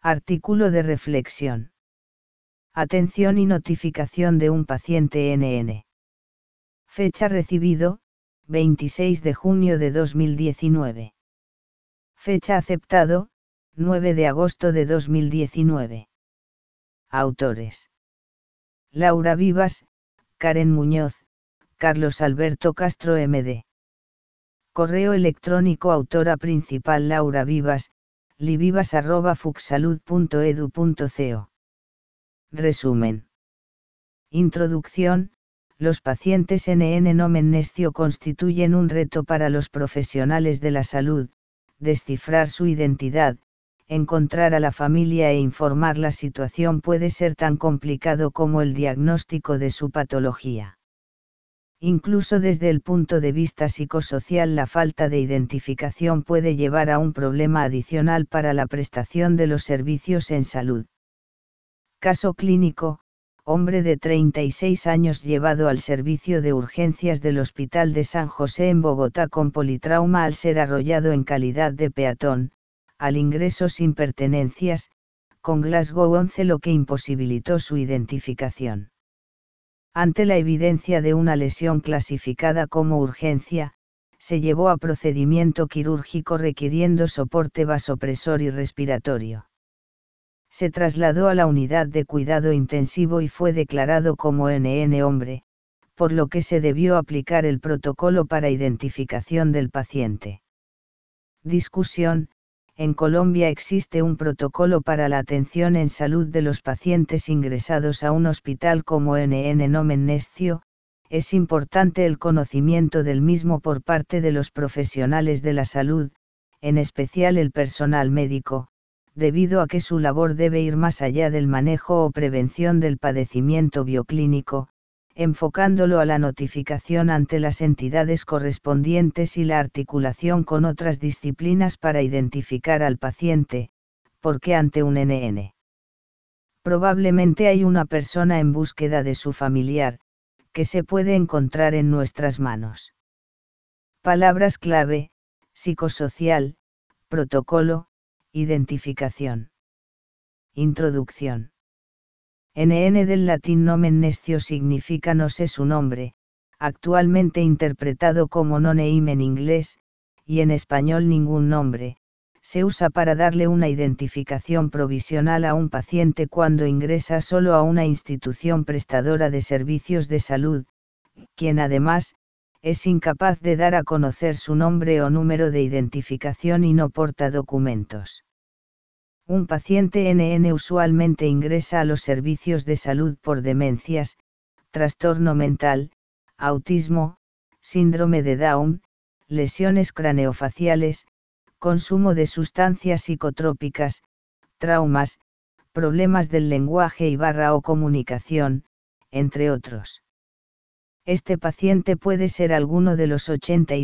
Artículo de reflexión. Atención y notificación de un paciente NN. Fecha recibido, 26 de junio de 2019. Fecha aceptado, 9 de agosto de 2019. Autores: Laura Vivas, Karen Muñoz, Carlos Alberto Castro MD. Correo electrónico autora principal Laura Vivas, livivas@fuxsalud.edu.co. Resumen. Introducción. Los pacientes NN nomen nestio constituyen un reto para los profesionales de la salud, descifrar su identidad, encontrar a la familia e informar. La situación puede ser tan complicado como el diagnóstico de su patología. Incluso desde el punto de vista psicosocial, la falta de identificación puede llevar a un problema adicional para la prestación de los servicios en salud. Caso clínico: hombre de 36 años llevado al servicio de urgencias del Hospital de San José en Bogotá con politrauma al ser arrollado en calidad de peatón, al ingreso sin pertenencias, con Glasgow 11, lo que imposibilitó su identificación. Ante la evidencia de una lesión clasificada como urgencia, se llevó a procedimiento quirúrgico requiriendo soporte vasopresor y respiratorio. Se trasladó a la unidad de cuidado intensivo y fue declarado como NN hombre, por lo que se debió aplicar el protocolo para identificación del paciente. Discusión. En Colombia existe un protocolo para la atención en salud de los pacientes ingresados a un hospital como NN nomen nestio. Es importante el conocimiento del mismo por parte de los profesionales de la salud, en especial el personal médico, debido a que su labor debe ir más allá del manejo o prevención del padecimiento bioclínico, enfocándolo a la notificación ante las entidades correspondientes y la articulación con otras disciplinas para identificar al paciente, porque ante un NN probablemente hay una persona en búsqueda de su familiar, que se puede encontrar en nuestras manos. Palabras clave: psicosocial, protocolo, identificación. Introducción. NN del latín nomen nestio significa no sé su nombre, actualmente interpretado como no name en inglés, y en español ningún nombre. Se usa para darle una identificación provisional a un paciente cuando ingresa solo a una institución prestadora de servicios de salud, quien además, es incapaz de dar a conocer su nombre o número de identificación y no porta documentos. Un paciente NN usualmente ingresa a los servicios de salud por demencias, trastorno mental, autismo, síndrome de Down, lesiones craneofaciales, consumo de sustancias psicotrópicas, traumas, problemas del lenguaje o comunicación, entre otros. Este paciente puede ser alguno de los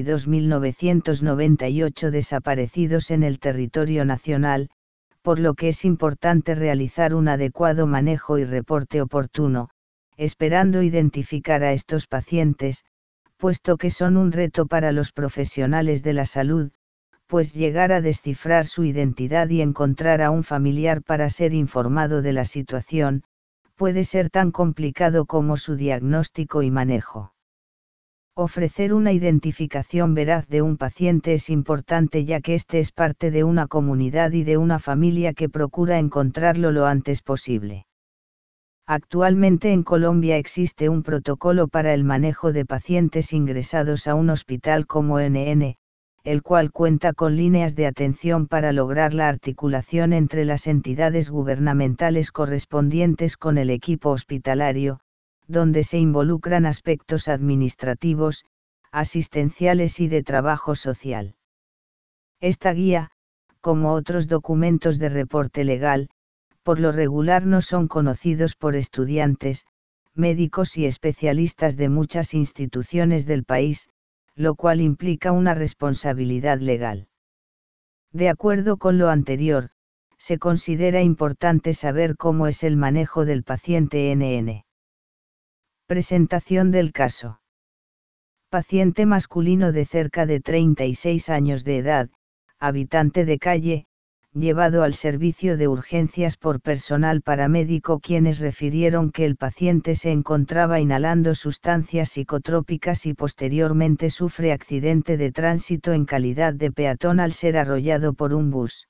82.998 desaparecidos en el territorio nacional, por lo que es importante realizar un adecuado manejo y reporte oportuno, esperando identificar a estos pacientes, puesto que son un reto para los profesionales de la salud, pues llegar a descifrar su identidad y encontrar a un familiar para ser informado de la situación, puede ser tan complicado como su diagnóstico y manejo. Ofrecer una identificación veraz de un paciente es importante ya que éste es parte de una comunidad y de una familia que procura encontrarlo lo antes posible. Actualmente en Colombia existe un protocolo para el manejo de pacientes ingresados a un hospital como NN, el cual cuenta con líneas de atención para lograr la articulación entre las entidades gubernamentales correspondientes con el equipo hospitalario, donde se involucran aspectos administrativos, asistenciales y de trabajo social. Esta guía, como otros documentos de reporte legal, por lo regular no son conocidos por estudiantes, médicos y especialistas de muchas instituciones del país, lo cual implica una responsabilidad legal. De acuerdo con lo anterior, se considera importante saber cómo es el manejo del paciente NN. Presentación del caso. Paciente masculino de cerca de 36 años de edad, habitante de calle, llevado al servicio de urgencias por personal paramédico, quienes refirieron que el paciente se encontraba inhalando sustancias psicotrópicas y posteriormente sufre accidente de tránsito en calidad de peatón al ser arrollado por un bus.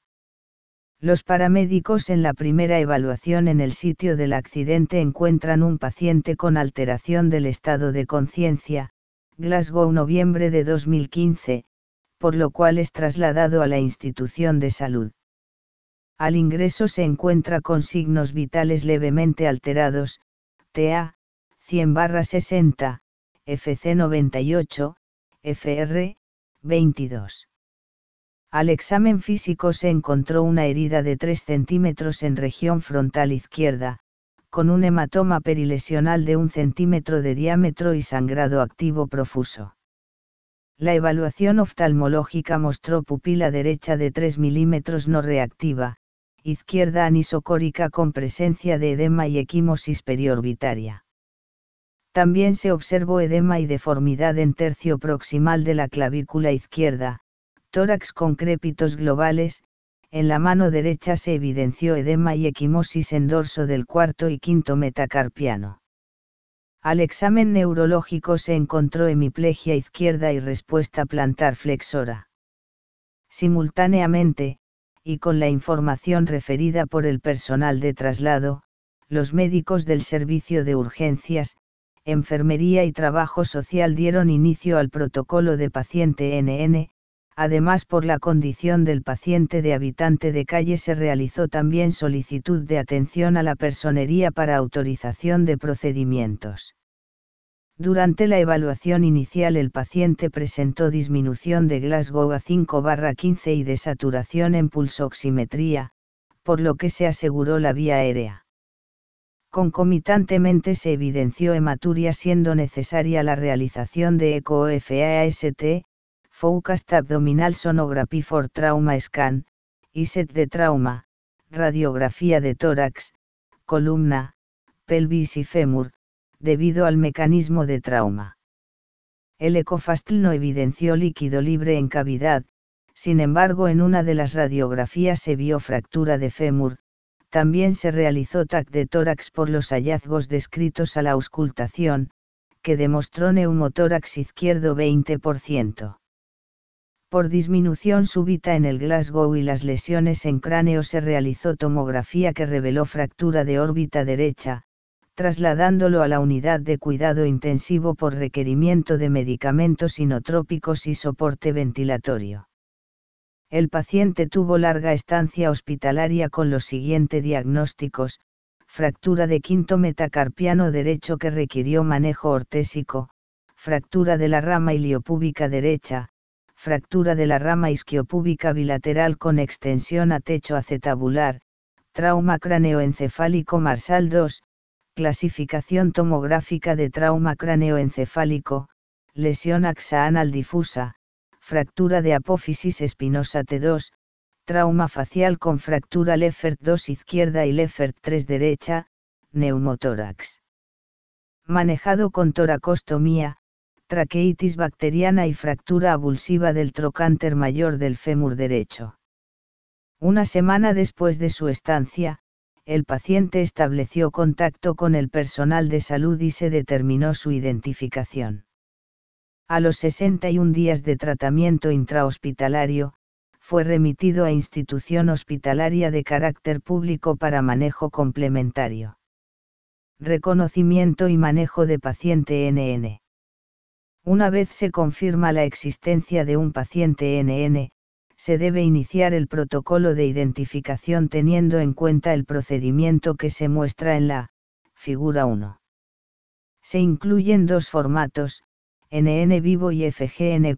Los paramédicos en la primera evaluación en el sitio del accidente encuentran un paciente con alteración del estado de conciencia, Glasgow, noviembre de 2015, por lo cual es trasladado a la institución de salud. Al ingreso se encuentra con signos vitales levemente alterados, TA, 100/60, FC 98, FR, 22. Al examen físico se encontró una herida de 3 centímetros en región frontal izquierda, con un hematoma perilesional de 1 centímetro de diámetro y sangrado activo profuso. La evaluación oftalmológica mostró pupila derecha de 3 milímetros no reactiva, izquierda anisocórica con presencia de edema y equimosis periorbitaria. También se observó edema y deformidad en tercio proximal de la clavícula izquierda, tórax con crépitos globales. En la mano derecha se evidenció edema y equimosis en dorso del cuarto y quinto metacarpiano. Al examen neurológico se encontró hemiplegia izquierda y respuesta plantar flexora. Simultáneamente, y con la información referida por el personal de traslado, los médicos del servicio de urgencias, enfermería y trabajo social dieron inicio al protocolo de paciente NN. Además, por la condición del paciente de habitante de calle, se realizó también solicitud de atención a la personería para autorización de procedimientos. Durante la evaluación inicial el paciente presentó disminución de Glasgow a 5/15 y de saturación en pulsoximetría, por lo que se aseguró la vía aérea. Concomitantemente se evidenció hematuria, siendo necesaria la realización de eco-FAST, Focused Abdominal Sonography for Trauma Scan, ISET de trauma, radiografía de tórax, columna, pelvis y fémur, debido al mecanismo de trauma. El ecofastl no evidenció líquido libre en cavidad, sin embargo en una de las radiografías se vio fractura de fémur. También se realizó TAC de tórax por los hallazgos descritos a la auscultación, que demostró neumotórax izquierdo 20%. Por disminución súbita en el Glasgow y las lesiones en cráneo se realizó tomografía que reveló fractura de órbita derecha, trasladándolo a la unidad de cuidado intensivo por requerimiento de medicamentos inotrópicos y soporte ventilatorio. El paciente tuvo larga estancia hospitalaria con los siguientes diagnósticos: fractura de quinto metacarpiano derecho que requirió manejo ortésico, fractura de la rama iliopúbica derecha, fractura de la rama isquiopúbica bilateral con extensión a techo acetabular, trauma craneoencefálico Marshall II, clasificación tomográfica de trauma craneoencefálico, lesión axaanal difusa, fractura de apófisis espinosa T2, trauma facial con fractura Leffert 2 izquierda y Leffert 3 derecha, neumotórax. Manejado con toracostomía, traqueitis bacteriana y fractura avulsiva del trocánter mayor del fémur derecho. Una semana después de su estancia, el paciente estableció contacto con el personal de salud y se determinó su identificación. A los 61 días de tratamiento intrahospitalario, fue remitido a institución hospitalaria de carácter público para manejo complementario. Reconocimiento y manejo de paciente NN. Una vez se confirma la existencia de un paciente NN, se debe iniciar el protocolo de identificación teniendo en cuenta el procedimiento que se muestra en la figura 1. Se incluyen dos formatos, NN vivo y FGN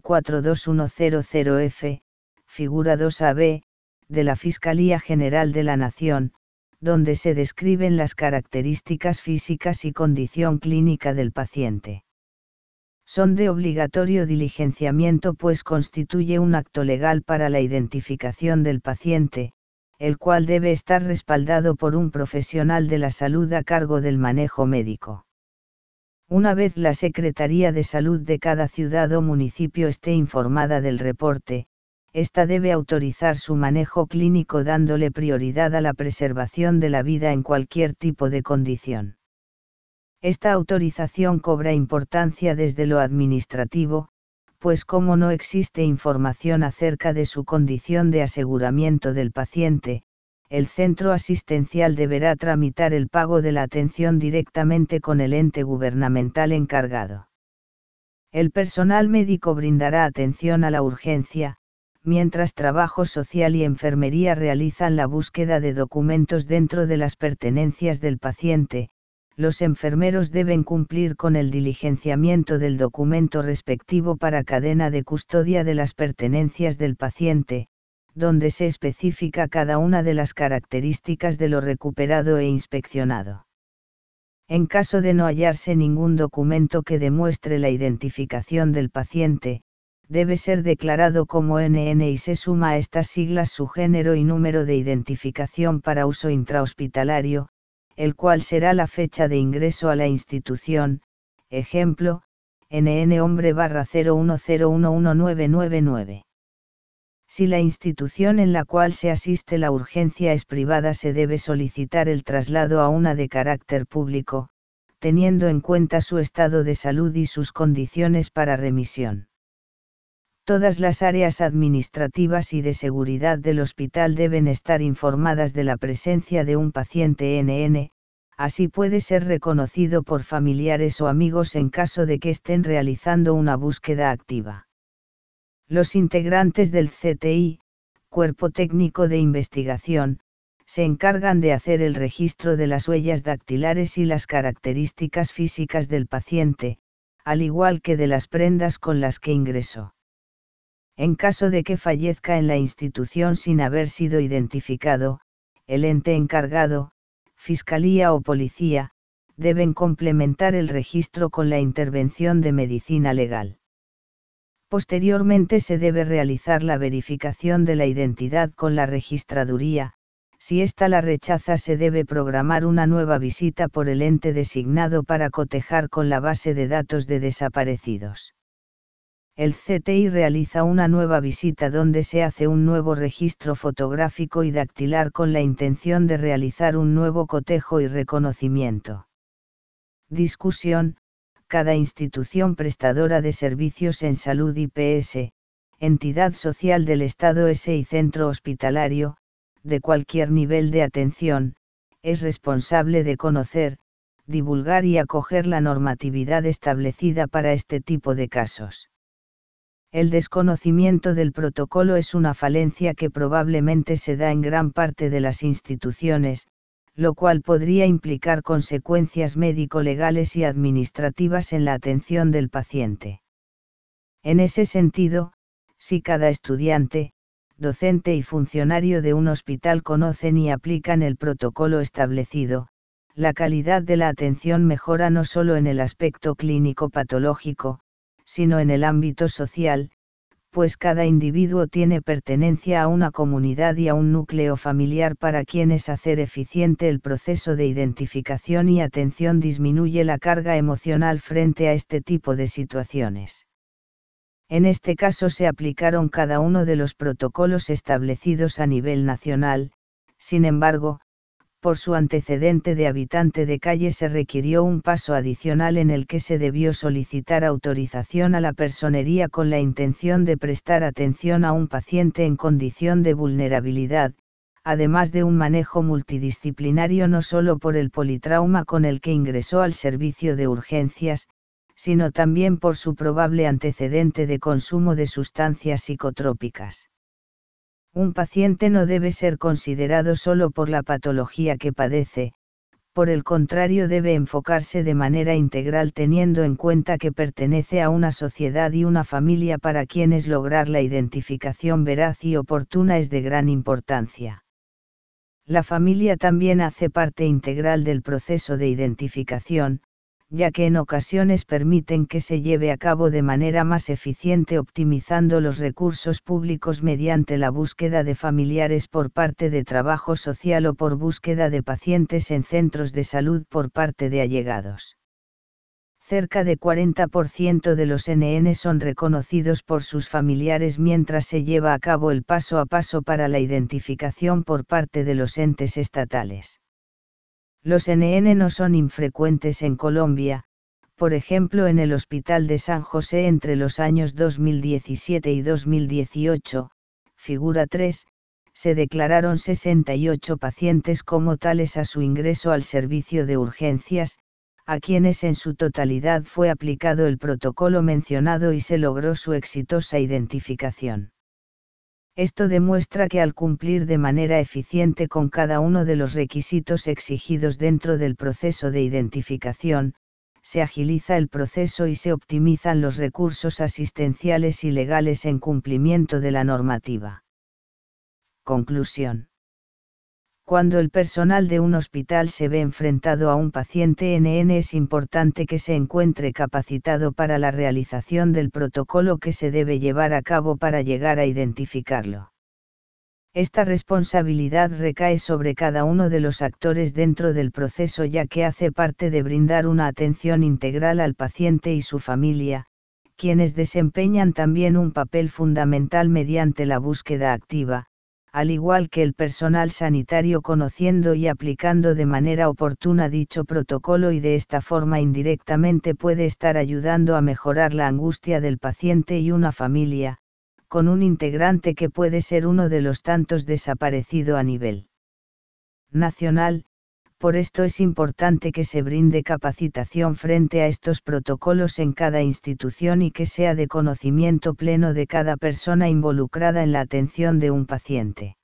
42100F, figura 2AB, de la Fiscalía General de la Nación, donde se describen las características físicas y condición clínica del paciente. Son de obligatorio diligenciamiento pues constituye un acto legal para la identificación del paciente, el cual debe estar respaldado por un profesional de la salud a cargo del manejo médico. Una vez la Secretaría de Salud de cada ciudad o municipio esté informada del reporte, ésta debe autorizar su manejo clínico dándole prioridad a la preservación de la vida en cualquier tipo de condición. Esta autorización cobra importancia desde lo administrativo, pues como no existe información acerca de su condición de aseguramiento del paciente, el centro asistencial deberá tramitar el pago de la atención directamente con el ente gubernamental encargado. El personal médico brindará atención a la urgencia, mientras trabajo social y enfermería realizan la búsqueda de documentos dentro de las pertenencias del paciente. Los enfermeros deben cumplir con el diligenciamiento del documento respectivo para cadena de custodia de las pertenencias del paciente, donde se especifica cada una de las características de lo recuperado e inspeccionado. En caso de no hallarse ningún documento que demuestre la identificación del paciente, debe ser declarado como NN y se suma a estas siglas su género y número de identificación para uso intrahospitalario, el cual será la fecha de ingreso a la institución, ejemplo, NN hombre /010119999. Si la institución en la cual se asiste la urgencia es privada, se debe solicitar el traslado a una de carácter público, teniendo en cuenta su estado de salud y sus condiciones para remisión. Todas las áreas administrativas y de seguridad del hospital deben estar informadas de la presencia de un paciente NN, así puede ser reconocido por familiares o amigos en caso de que estén realizando una búsqueda activa. Los integrantes del CTI, Cuerpo Técnico de Investigación, se encargan de hacer el registro de las huellas dactilares y las características físicas del paciente, al igual que de las prendas con las que ingresó. En caso de que fallezca en la institución sin haber sido identificado, el ente encargado, Fiscalía o Policía, deben complementar el registro con la intervención de medicina legal. Posteriormente se debe realizar la verificación de la identidad con la registraduría. Si ésta la rechaza, se debe programar una nueva visita por el ente designado para cotejar con la base de datos de desaparecidos. El CTI realiza una nueva visita donde se hace un nuevo registro fotográfico y dactilar con la intención de realizar un nuevo cotejo y reconocimiento. Discusión: cada institución prestadora de servicios en salud IPS, entidad social del Estado y centro hospitalario, de cualquier nivel de atención, es responsable de conocer, divulgar y acoger la normatividad establecida para este tipo de casos. El desconocimiento del protocolo es una falencia que probablemente se da en gran parte de las instituciones, lo cual podría implicar consecuencias médico-legales y administrativas en la atención del paciente. En ese sentido, si cada estudiante, docente y funcionario de un hospital conocen y aplican el protocolo establecido, la calidad de la atención mejora no solo en el aspecto clínico patológico, sino en el ámbito social, pues cada individuo tiene pertenencia a una comunidad y a un núcleo familiar para quienes hacer eficiente el proceso de identificación y atención disminuye la carga emocional frente a este tipo de situaciones. En este caso se aplicaron cada uno de los protocolos establecidos a nivel nacional. Sin embargo, por su antecedente de habitante de calle se requirió un paso adicional en el que se debió solicitar autorización a la personería con la intención de prestar atención a un paciente en condición de vulnerabilidad, además de un manejo multidisciplinario no solo por el politrauma con el que ingresó al servicio de urgencias, sino también por su probable antecedente de consumo de sustancias psicotrópicas. Un paciente no debe ser considerado solo por la patología que padece, por el contrario debe enfocarse de manera integral teniendo en cuenta que pertenece a una sociedad y una familia para quienes lograr la identificación veraz y oportuna es de gran importancia. La familia también hace parte integral del proceso de identificación, ya que en ocasiones permiten que se lleve a cabo de manera más eficiente optimizando los recursos públicos mediante la búsqueda de familiares por parte de trabajo social o por búsqueda de pacientes en centros de salud por parte de allegados. Cerca de 40% de los NN son reconocidos por sus familiares mientras se lleva a cabo el paso a paso para la identificación por parte de los entes estatales. Los NN no son infrecuentes en Colombia, por ejemplo en el Hospital de San José entre los años 2017 y 2018, figura 3, se declararon 68 pacientes como tales a su ingreso al servicio de urgencias, a quienes en su totalidad fue aplicado el protocolo mencionado y se logró su exitosa identificación. Esto demuestra que al cumplir de manera eficiente con cada uno de los requisitos exigidos dentro del proceso de identificación, se agiliza el proceso y se optimizan los recursos asistenciales y legales en cumplimiento de la normativa. Conclusión. Cuando el personal de un hospital se ve enfrentado a un paciente NN es importante que se encuentre capacitado para la realización del protocolo que se debe llevar a cabo para llegar a identificarlo. Esta responsabilidad recae sobre cada uno de los actores dentro del proceso ya que hace parte de brindar una atención integral al paciente y su familia, quienes desempeñan también un papel fundamental mediante la búsqueda activa, al igual que el personal sanitario conociendo y aplicando de manera oportuna dicho protocolo y de esta forma indirectamente puede estar ayudando a mejorar la angustia del paciente y una familia, con un integrante que puede ser uno de los tantos desaparecido a nivel nacional. Por esto es importante que se brinde capacitación frente a estos protocolos en cada institución y que sea de conocimiento pleno de cada persona involucrada en la atención de un paciente.